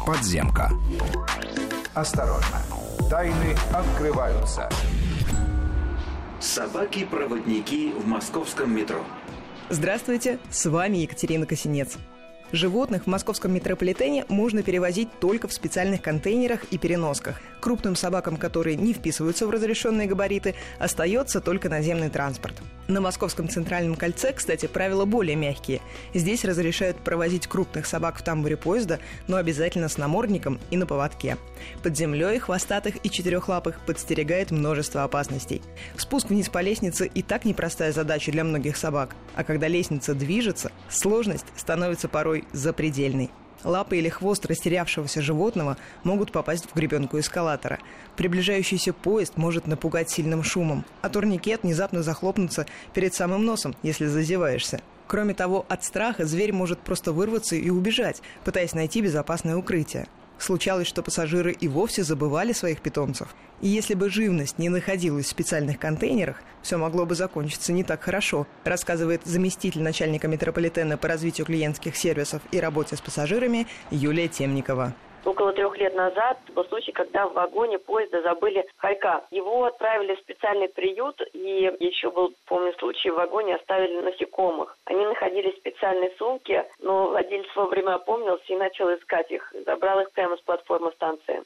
Подземка. Осторожно, тайны открываются. Собаки-проводники в московском метро. Здравствуйте, с вами Екатерина Косинец. Животных в московском метрополитене можно перевозить только в специальных контейнерах и переносках. Крупным собакам, которые не вписываются в разрешенные габариты, остается только наземный транспорт. На Московском центральном кольце, кстати, правила более мягкие. Здесь разрешают провозить крупных собак в тамбуре поезда, но обязательно с намордником и на поводке. Под землей хвостатых и четырехлапых подстерегает множество опасностей. Спуск вниз по лестнице и так непростая задача для многих собак. А когда лестница движется, сложность становится порой запредельной. Лапы или хвост растерявшегося животного могут попасть в гребенку эскалатора. Приближающийся поезд может напугать сильным шумом, а турникет внезапно захлопнуться перед самым носом, если зазеваешься. Кроме того, от страха зверь может просто вырваться и убежать, пытаясь найти безопасное укрытие. Случалось, что пассажиры и вовсе забывали своих питомцев. И если бы живность не находилась в специальных контейнерах, все могло бы закончиться не так хорошо, рассказывает заместитель начальника метрополитена по развитию клиентских сервисов и работе с пассажирами Юлия Темникова. Около 3 лет назад был случай, когда в вагоне поезда забыли хорька. Его отправили в специальный приют, и еще был, помню, случай, в вагоне оставили насекомых. Они находились в специальной сумке, но владелец вовремя опомнился и начал искать их. Забрал их прямо с платформы станции.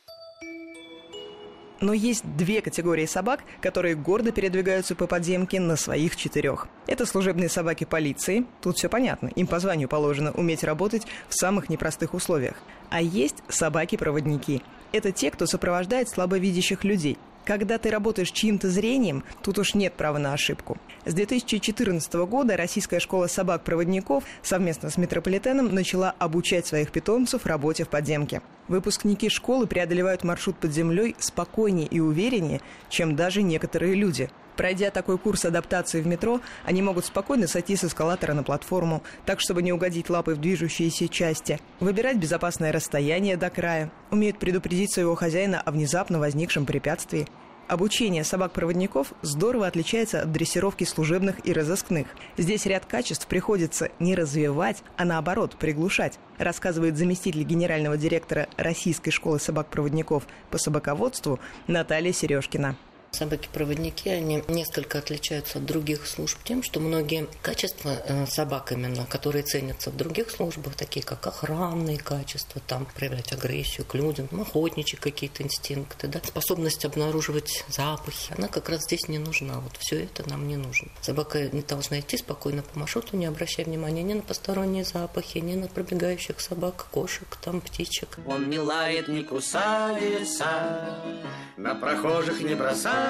Но есть две категории собак, которые гордо передвигаются по подземке на своих 4. Это служебные собаки полиции. Тут все понятно, им по званию положено уметь работать в самых непростых условиях. А есть собаки-проводники. Это те, кто сопровождает слабовидящих людей. Когда ты работаешь чьим-то зрением, тут уж нет права на ошибку. С 2014 года Российская школа собак-проводников совместно с метрополитеном начала обучать своих питомцев работе в подземке. Выпускники школы преодолевают маршрут под землей спокойнее и увереннее, чем даже некоторые люди. Пройдя такой курс адаптации в метро, они могут спокойно сойти с эскалатора на платформу, так, чтобы не угодить лапой в движущиеся части, выбирать безопасное расстояние до края, умеют предупредить своего хозяина о внезапно возникшем препятствии. Обучение собак-проводников здорово отличается от дрессировки служебных и разыскных. Здесь ряд качеств приходится не развивать, а наоборот приглушать, рассказывает заместитель генерального директора Российской школы собак-проводников по собаководству Наталья Сережкина. Собаки-проводники, они несколько отличаются от других служб тем, что многие качества собак именно, которые ценятся в других службах, такие как охранные качества, там проявлять агрессию к людям, охотничьи какие-то инстинкты, да, способность обнаруживать запахи, она как раз здесь не нужна. Вот все это нам не нужно. Собака не должна идти спокойно по маршруту, не обращая внимания ни на посторонние запахи, ни на пробегающих собак, кошек, там, птичек. Он не лает, не кусается, на прохожих не бросается.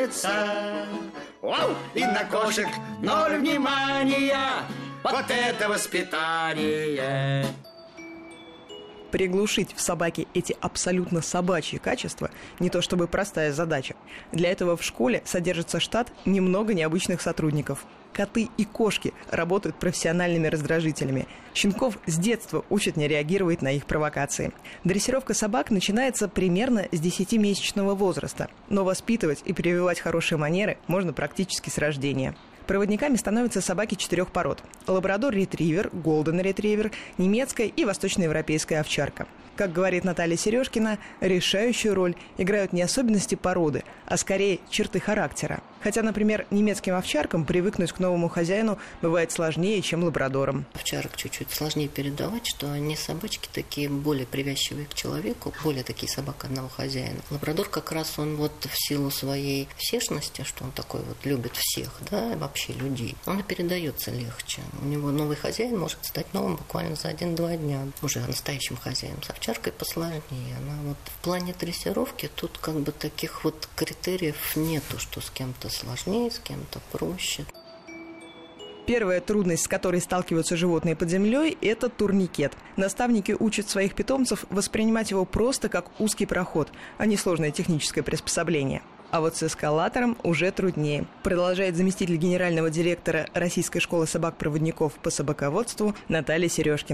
Вау! И на кошек 0 внимания. Вот это воспитание! Приглушить в собаке эти абсолютно собачьи качества не то чтобы простая задача. Для этого в школе содержится штат немного необычных сотрудников. Коты и кошки работают профессиональными раздражителями. Щенков с детства учат не реагировать на их провокации. Дрессировка собак начинается примерно с 10-месячного возраста, но воспитывать и прививать хорошие манеры можно практически с рождения. Проводниками становятся собаки 4 пород – лабрадор-ретривер, голден-ретривер, немецкая и восточноевропейская овчарка. Как говорит Наталья Сережкина, решающую роль играют не особенности породы, а скорее черты характера. Хотя, например, немецким овчаркам привыкнуть к новому хозяину бывает сложнее, чем лабрадорам. Овчарок чуть-чуть сложнее передавать, что они собачки такие более привязчивые к человеку, более такие собака одного хозяина. Лабрадор как раз он вот в силу своей всешности, что он такой вот любит всех, да, вообще людей, он и передается легче. У него новый хозяин может стать новым буквально за 1-2 дня, уже настоящим хозяином. С овчаркой посложнее. Она вот в плане дрессировки тут как бы таких вот критериев нету, что с кем-то сложнее, с кем-то проще. Первая трудность, с которой сталкиваются животные под землей, это турникет. Наставники учат своих питомцев воспринимать его просто как узкий проход, а не сложное техническое приспособление. А вот с эскалатором уже труднее, продолжает заместитель генерального директора Российской школы собак-проводников по собаководству Наталья Сережкина.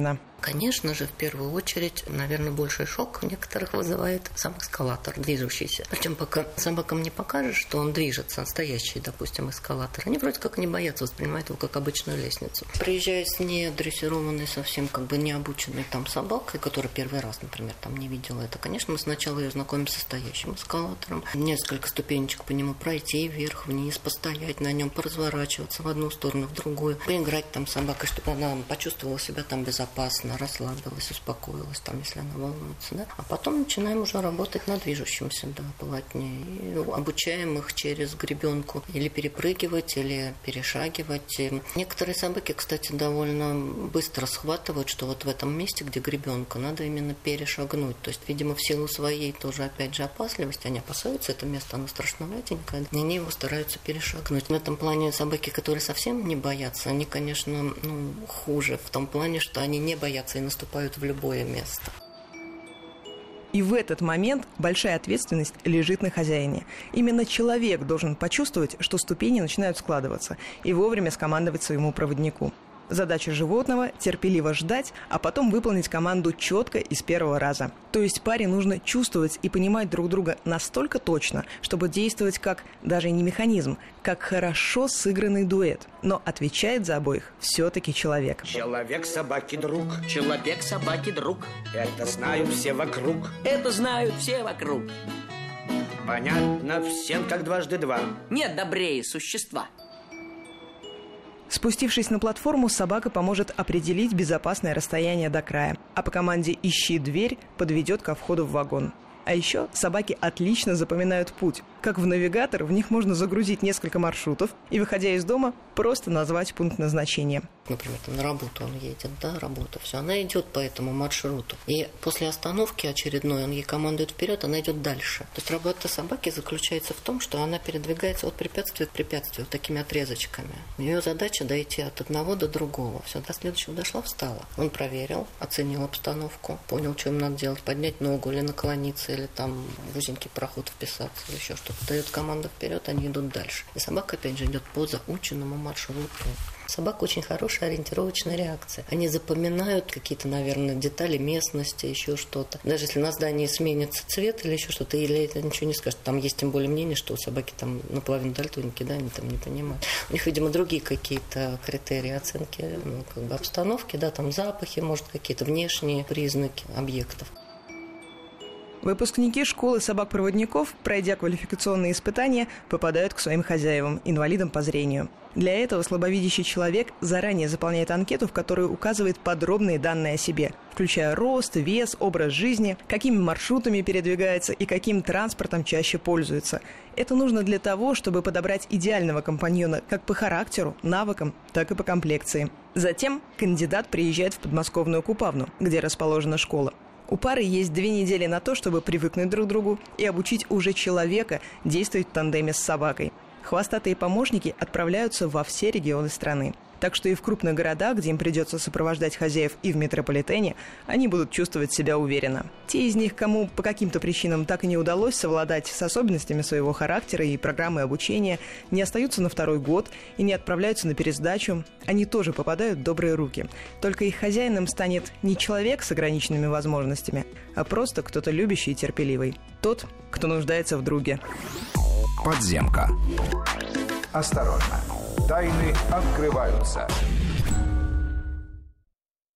Конечно же, в первую очередь, наверное, больший шок у некоторых вызывает сам эскалатор, движущийся. Причем пока собакам не покажешь, что он движется, настоящий, допустим, эскалатор, они вроде как не боятся, воспринимают его как обычную лестницу. Приезжая с недрессированной, совсем как бы необученной там собакой, которая первый раз, например, там не видела это, конечно, мы сначала ее знакомим с настоящим эскалатором, несколько ступенечек по нему пройти, вверх-вниз, постоять на нем, поразворачиваться в одну сторону, в другую, поиграть там с собакой, чтобы она почувствовала себя там безопасно, расслабилась, успокоилась, там, если она волнуется, да. А потом начинаем уже работать на движущемся, да, полотне. И обучаем их через гребенку или перепрыгивать, или перешагивать. И некоторые собаки, кстати, довольно быстро схватывают, что вот в этом месте, где гребенка, надо именно перешагнуть. То есть, видимо, в силу своей тоже, опять же, опасливости, они опасаются это место, оно страшноватенькое, и они его стараются перешагнуть. В этом плане собаки, которые совсем не боятся, они, конечно, хуже в том плане, что они не боятся и наступают в любое место. И в этот момент большая ответственность лежит на хозяине. Именно человек должен почувствовать, что ступени начинают складываться, и вовремя скомандовать своему проводнику. Задача животного – терпеливо ждать, а потом выполнить команду четко и с первого раза. То есть паре нужно чувствовать и понимать друг друга настолько точно, чтобы действовать как, даже не механизм, как хорошо сыгранный дуэт. Но отвечает за обоих все-таки человек. Человек собаки друг. Человек собаки друг. Это знают все вокруг. Это знают все вокруг. Понятно всем, как дважды два. Нет добрее существа. Спустившись на платформу, собака поможет определить безопасное расстояние до края, а по команде «Ищи дверь» подведет ко входу в вагон. А еще собаки отлично запоминают путь. Как в навигатор, в них можно загрузить несколько маршрутов и, выходя из дома, просто назвать пункт назначения. Например, там на работу он едет, да, работа, все, она идет по этому маршруту. И после остановки очередной он ей командует вперед, она идет дальше. То есть работа собаки заключается в том, что она передвигается от препятствия к препятствию такими отрезочками. Ее задача дойти от одного до другого. Все, до следующего дошла, встала. Он проверил, оценил обстановку, понял, что им надо делать, поднять ногу или наклониться, или там в узенький проход вписаться, или еще что-то. Дает команду вперед, они идут дальше. И собака, опять же, идет по заученному маршруту. Собака очень хорошая ориентировочная реакция. Они запоминают какие-то, наверное, детали местности, еще что-то. Даже если на здании сменится цвет или еще что-то, или это ничего не скажет. Там есть тем более мнение, что у собаки там наполовину дальтоники, да, они там не понимают. У них, видимо, другие какие-то критерии оценки, как бы обстановки, да, там запахи, может, какие-то внешние признаки объектов. Выпускники школы собак-проводников, пройдя квалификационные испытания, попадают к своим хозяевам, инвалидам по зрению. Для этого слабовидящий человек заранее заполняет анкету, в которой указывает подробные данные о себе, включая рост, вес, образ жизни, какими маршрутами передвигается и каким транспортом чаще пользуется. Это нужно для того, чтобы подобрать идеального компаньона как по характеру, навыкам, так и по комплекции. Затем кандидат приезжает в подмосковную Купавну, где расположена школа. У пары есть 2 недели на то, чтобы привыкнуть друг к другу и обучить уже человека действовать в тандеме с собакой. Хвостатые помощники отправляются во все регионы страны. Так что и в крупных городах, где им придется сопровождать хозяев, и в метрополитене, они будут чувствовать себя уверенно. Те из них, кому по каким-то причинам так и не удалось совладать с особенностями своего характера и программы обучения, не остаются на 2-й год и не отправляются на пересдачу, они тоже попадают в добрые руки. Только их хозяином станет не человек с ограниченными возможностями, а просто кто-то любящий и терпеливый. Тот, кто нуждается в друге. Подземка. Осторожно, тайны открываются.